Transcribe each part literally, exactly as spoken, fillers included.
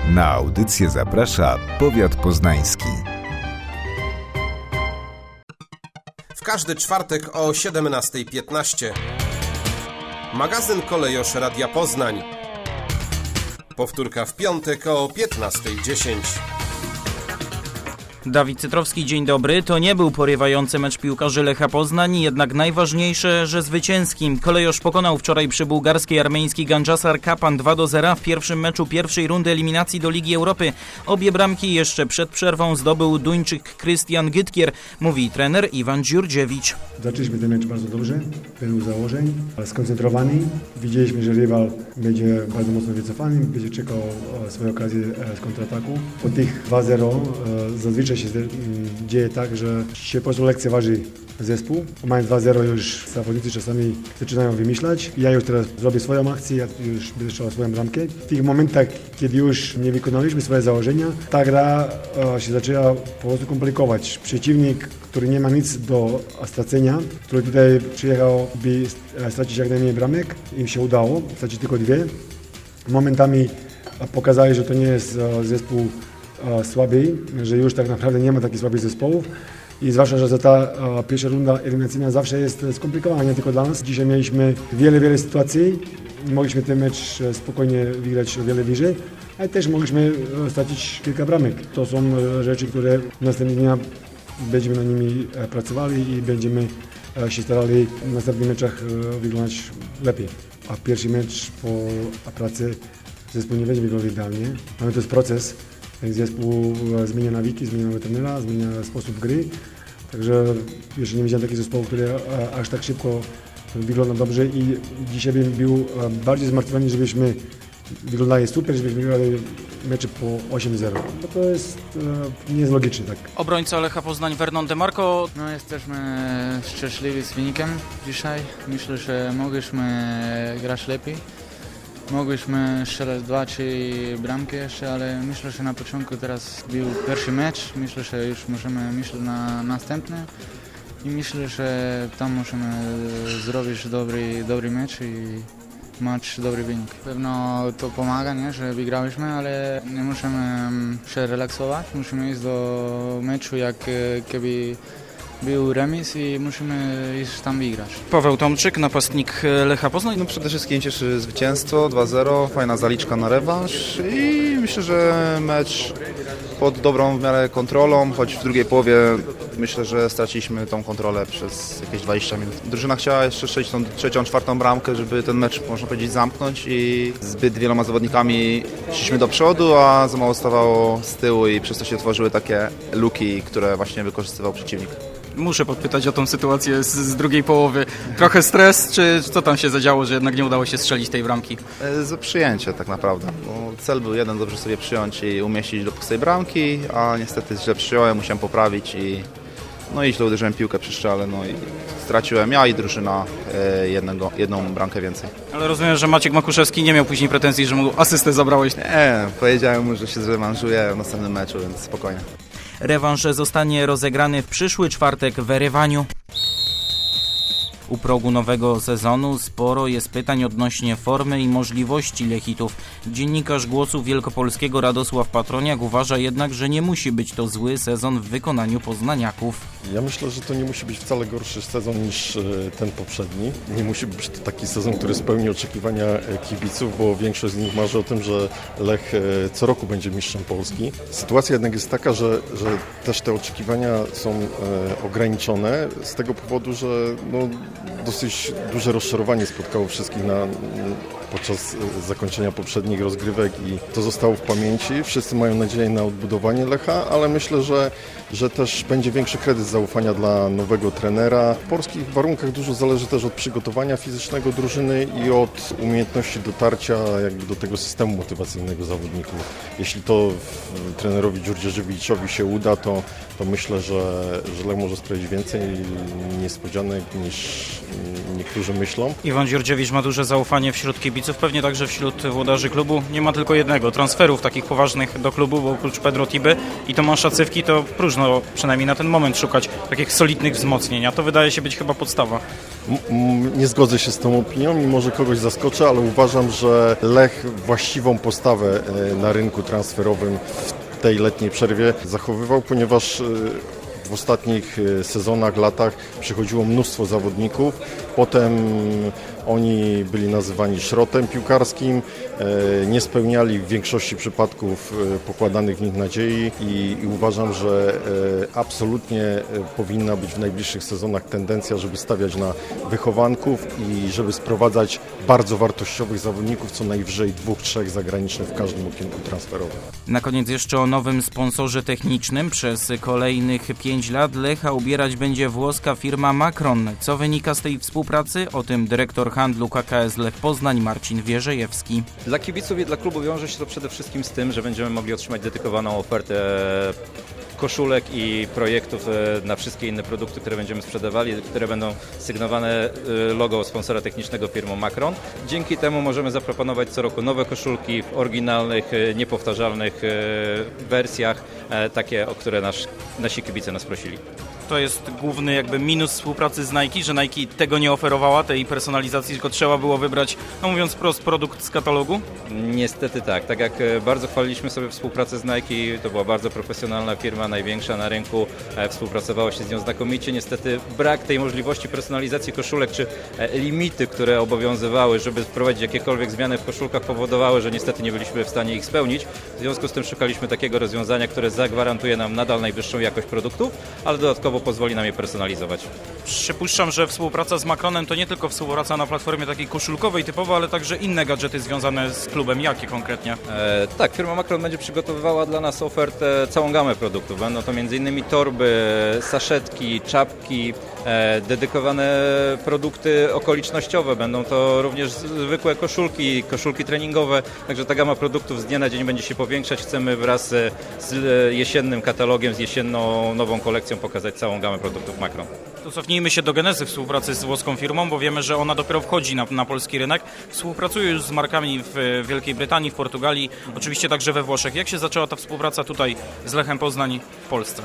Na audycję zaprasza Powiat Poznański. W każdy czwartek o siedemnasta piętnaście. Magazyn Kolejosz Radia Poznań. Powtórka w piątek o piętnasta dziesięć. Dawid Cytrowski, dzień dobry. To nie był porywający mecz piłkarzy Lecha Poznań, jednak najważniejsze, że zwycięski. Kolejosz pokonał wczoraj przy bułgarskiej armeński Ganджасар Kapan dwa do zera w pierwszym meczu pierwszej rundy eliminacji do Ligi Europy. Obie bramki jeszcze przed przerwą zdobył Duńczyk Krystian Gytkier, mówi trener Iwan Dziurdziewicz. Zaczęliśmy ten mecz bardzo dobrze, według założeń, skoncentrowani. Widzieliśmy, że rywal będzie bardzo mocno wycofany, będzie czekał swoje okazje z kontrataku. Po tych dwa zero zazwyczaj się dzieje tak, że się po prostu lekceważy zespół. Mając dwa zero już zawodnicy czasami zaczynają wymyślać. Ja już teraz zrobię swoją akcję, ja już będę strzelał swoją bramkę. W tych momentach, kiedy już nie wykonaliśmy swoje założenia, ta gra się zaczęła po prostu komplikować. Przeciwnik, który nie ma nic do stracenia, który tutaj przyjechał, by stracić jak najmniej bramek, im się udało, stracić tylko dwie. Momentami pokazali, że to nie jest zespół słabiej, że już tak naprawdę nie ma takich słabych zespołów i zwłaszcza, że ta pierwsza runda eliminacyjna zawsze jest skomplikowana, nie tylko dla nas. Dzisiaj mieliśmy wiele, wiele sytuacji, mogliśmy ten mecz spokojnie wygrać o wiele wyżej, ale też mogliśmy stracić kilka bramek. To są rzeczy, które następnego dnia będziemy na nimi pracowali i będziemy się starali w następnych meczach wyglądać lepiej. A pierwszy mecz po pracy zespół nie będzie wyglądał idealnie, ale to jest proces. Zespół zmienia nawiki, zmienia trenera, zmienia sposób gry. Także jeszcze nie widziałem takich zespołów, które aż tak szybko wygląda dobrze i dzisiaj bym był bardziej zmartwiony, żebyśmy wyglądali super, żebyśmy wygrali mecze po osiem zero. Bo to jest nie jest logiczne tak. Obrońca Lecha Poznań Vernon DeMarco. No, jesteśmy szczęśliwi z wynikiem dzisiaj. Myślę, że mogliśmy grać lepiej. Mogliśmy strzelać dwa, trzy bramki jeszcze, ale myślę, że na początku teraz był pierwszy mecz. Myślę, że już możemy myśleć na następny i myślę, że tam możemy zrobić dobry, dobry mecz i mać dobry wynik. Pewno to pomaga, nie, że wygrałyśmy, ale nie możemy się relaksować. Musimy iść do meczu jak kiedyś był remis i musimy iść tam wygrać. Paweł Tomczyk, napastnik Lecha Poznań. No przede wszystkim cieszy zwycięstwo dwa zero, fajna zaliczka na rewanż i myślę, że mecz pod dobrą w miarę kontrolą, choć w drugiej połowie myślę, że straciliśmy tą kontrolę przez jakieś dwadzieścia minut. Drużyna chciała jeszcze strzelić tą trzecią, czwartą bramkę, żeby ten mecz, można powiedzieć, zamknąć i zbyt wieloma zawodnikami szliśmy do przodu, a za mało stawało z tyłu i przez to się tworzyły takie luki, które właśnie wykorzystywał przeciwnik. Muszę podpytać o tą sytuację z, z drugiej połowy. Trochę stres, czy co tam się zadziało, że jednak nie udało się strzelić tej bramki? Za przyjęcie tak naprawdę. Bo cel był jeden, dobrze sobie przyjąć i umieścić do pustej bramki, a niestety źle przyjąłem, musiałem poprawić i no i źle uderzyłem piłkę przy strzale, no i straciłem ja i drużyna jednego, jedną bramkę więcej. Ale rozumiem, że Maciek Makuszewski nie miał później pretensji, że mu asystę zabrałeś. Nie, powiedziałem mu, że się zrewanżuję w następnym meczu, więc spokojnie. Rewanż zostanie rozegrany w przyszły czwartek w Erywaniu. U progu nowego sezonu sporo jest pytań odnośnie formy i możliwości Lechitów. Dziennikarz Głosu Wielkopolskiego Radosław Patroniak uważa jednak, że nie musi być to zły sezon w wykonaniu poznaniaków. Ja myślę, że to nie musi być wcale gorszy sezon niż ten poprzedni. Nie musi być to taki sezon, który spełni oczekiwania kibiców, bo większość z nich marzy o tym, że Lech co roku będzie mistrzem Polski. Sytuacja jednak jest taka, że, że też te oczekiwania są ograniczone z tego powodu, że no, dosyć duże rozczarowanie spotkało wszystkich na, podczas zakończenia poprzednich rozgrywek i to zostało w pamięci. Wszyscy mają nadzieję na odbudowanie Lecha, ale myślę, że, że też będzie większy kredyt zaufania dla nowego trenera. W polskich warunkach dużo zależy też od przygotowania fizycznego drużyny i od umiejętności dotarcia jakby do tego systemu motywacyjnego zawodników. Jeśli to trenerowi Dziurdziewiczowi się uda, to, to myślę, że, że Lech może sprawić więcej niespodzianek niż niektórzy myślą. Iwan Dziurdziewicz ma duże zaufanie wśród kibiców kibiców, pewnie także wśród włodarzy klubu. Nie ma tylko jednego transferów takich poważnych do klubu, bo oprócz Pedro Tiby i Tomasza Cywki to próżno przynajmniej na ten moment szukać takich solidnych wzmocnień, a to wydaje się być chyba podstawa. Nie zgodzę się z tą opinią i może kogoś zaskoczę, ale uważam, że Lech właściwą postawę na rynku transferowym w tej letniej przerwie zachowywał, ponieważ w ostatnich sezonach, latach przychodziło mnóstwo zawodników, potem oni byli nazywani szrotem piłkarskim, nie spełniali w większości przypadków pokładanych w nich nadziei i, i uważam, że absolutnie powinna być w najbliższych sezonach tendencja, żeby stawiać na wychowanków i żeby sprowadzać bardzo wartościowych zawodników, co najwyżej dwóch, trzech zagranicznych w każdym okienku transferowym. Na koniec jeszcze o nowym sponsorze technicznym. Przez kolejnych pięć lat Lecha ubierać będzie włoska firma Macron. Co wynika z tej współpracy? O tym dyrektor handlu K K S Lech Poznań Marcin Wierzejewski. Dla kibiców i dla klubu wiąże się to przede wszystkim z tym, że będziemy mogli otrzymać dedykowaną ofertę koszulek i projektów na wszystkie inne produkty, które będziemy sprzedawali, które będą sygnowane logo sponsora technicznego firmą Macron. Dzięki temu możemy zaproponować co roku nowe koszulki w oryginalnych, niepowtarzalnych wersjach, takie, o które nasz, nasi kibice nas prosili. To jest główny jakby minus współpracy z Nike, że Nike tego nie oferowała, tej personalizacji, tylko trzeba było wybrać, no mówiąc wprost, produkt z katalogu? Niestety tak. Tak jak bardzo chwaliliśmy sobie współpracę z Nike, to była bardzo profesjonalna firma, największa na rynku, współpracowało się z nią znakomicie. Niestety brak tej możliwości personalizacji koszulek, czy limity, które obowiązywały, żeby wprowadzić jakiekolwiek zmiany w koszulkach, powodowały, że niestety nie byliśmy w stanie ich spełnić. W związku z tym szukaliśmy takiego rozwiązania, które zagwarantuje nam nadal najwyższą jakość produktów, ale dodatkowo pozwoli nam je personalizować. Przypuszczam, że współpraca z Macronem to nie tylko współpraca na platformie takiej koszulkowej typowo, ale także inne gadżety związane z klubem. Jakie konkretnie? E, tak, firma Macron będzie przygotowywała dla nas ofertę, całą gamę produktów. Będą to między innymi torby, saszetki, czapki, e, dedykowane produkty okolicznościowe. Będą to również zwykłe koszulki, koszulki treningowe. Także ta gama produktów z dnia na dzień będzie się powiększać. Chcemy wraz z jesiennym katalogiem, z jesienną nową kolekcją pokazać całą gamę produktów Macron. To cofnijmy się do genezy współpracy z włoską firmą, bo wiemy, że ona dopiero wchodzi na, na polski rynek. Współpracuje już z markami w Wielkiej Brytanii, w Portugalii, oczywiście także we Włoszech. Jak się zaczęła ta współpraca tutaj z Lechem Poznań w Polsce?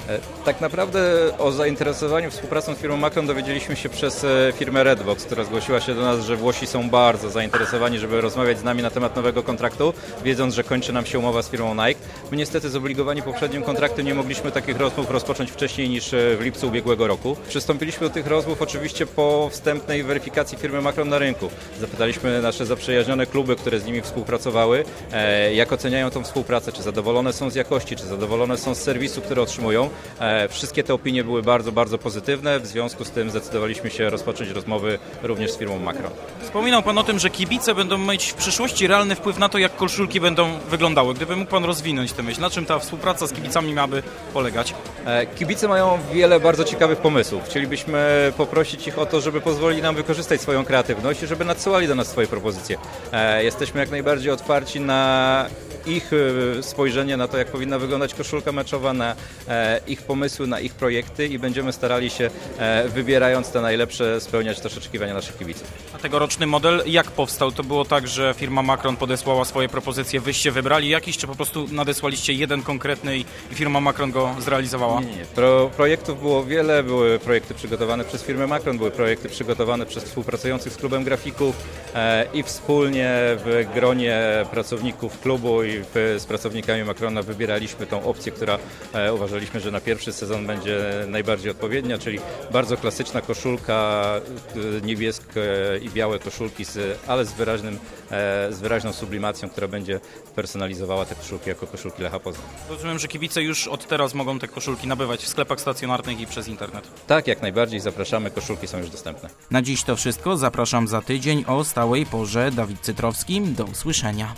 Tak naprawdę o zainteresowaniu współpracą z firmą Macron dowiedzieliśmy się przez firmę Redbox, która zgłosiła się do nas, że Włosi są bardzo zainteresowani, żeby rozmawiać z nami na temat nowego kontraktu, wiedząc, że kończy nam się umowa z firmą Nike. My niestety zobligowani poprzednim kontraktem nie mogliśmy takich rozmów rozpocząć wcześniej niż w lipcu ubiegłego roku. Przystąpiliśmy do tych rozmów oczywiście po wstępnej weryfikacji firmy Macron na rynku. Zapytaliśmy nasze zaprzyjaźnione kluby, które z nimi współpracowały, jak oceniają tą współpracę, czy zadowolone są z jakości, czy zadowolone są z serwisu, który otrzymują. Wszystkie te opinie były bardzo, bardzo pozytywne, w związku z tym zdecydowaliśmy się rozpocząć rozmowy również z firmą Macron. Wspominał Pan o tym, że kibice będą mieć w przyszłości realny wpływ na to, jak koszulki będą wyglądały. Gdyby mógł Pan rozwinąć tę myśl, na czym ta współpraca z kibicami miałaby polegać? Kibice mają wiele bardzo ciekawych pomysłów. Chcielibyśmy poprosić ich o to, żeby pozwolili nam wykorzystać swoją kreatywność i żeby nadsyłali do nas swoje propozycje. Jesteśmy jak najbardziej otwarci na ich spojrzenie na to, jak powinna wyglądać koszulka meczowa, na ich pomysły, na ich projekty i będziemy starali się, wybierając te najlepsze, spełniać też oczekiwania naszych kibiców. A tegoroczny model jak powstał? To było tak, że firma Macron podesłała swoje propozycje, wyście wybrali jakiś, czy po prostu nadesłaliście jeden konkretny i firma Macron go zrealizowała? Nie, nie, nie. Pro, projektów było wiele, były projekty przygotowane przez firmę Macron, były projekty przygotowane przez współpracujących z klubem grafików e, i wspólnie w gronie pracowników klubu i w, z pracownikami Macrona wybieraliśmy tą opcję, która e, uważaliśmy, że na pierwszy sezon będzie najbardziej odpowiednia, czyli bardzo klasyczna koszulka, niebieskie i białe koszulki, z, ale z, wyraźnym, e, z wyraźną sublimacją, która będzie personalizowała te koszulki jako koszulki Lecha Poznań. Rozumiem, że kibice już od teraz mogą te koszulki nabywać w sklepach stacjonarnych i przez internet. Tak, jak najbardziej zapraszamy, koszulki są już dostępne. Na dziś to wszystko, zapraszam za tydzień o stałej porze. Dawid Cytrowski, do usłyszenia.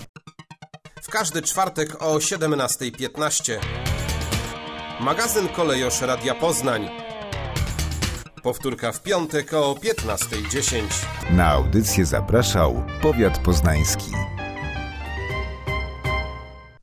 W każdy czwartek o siedemnasta piętnaście. Magazyn Kolejosz Radia Poznań. Powtórka w piątek o piętnasta dziesięć. Na audycję zapraszał Powiat Poznański.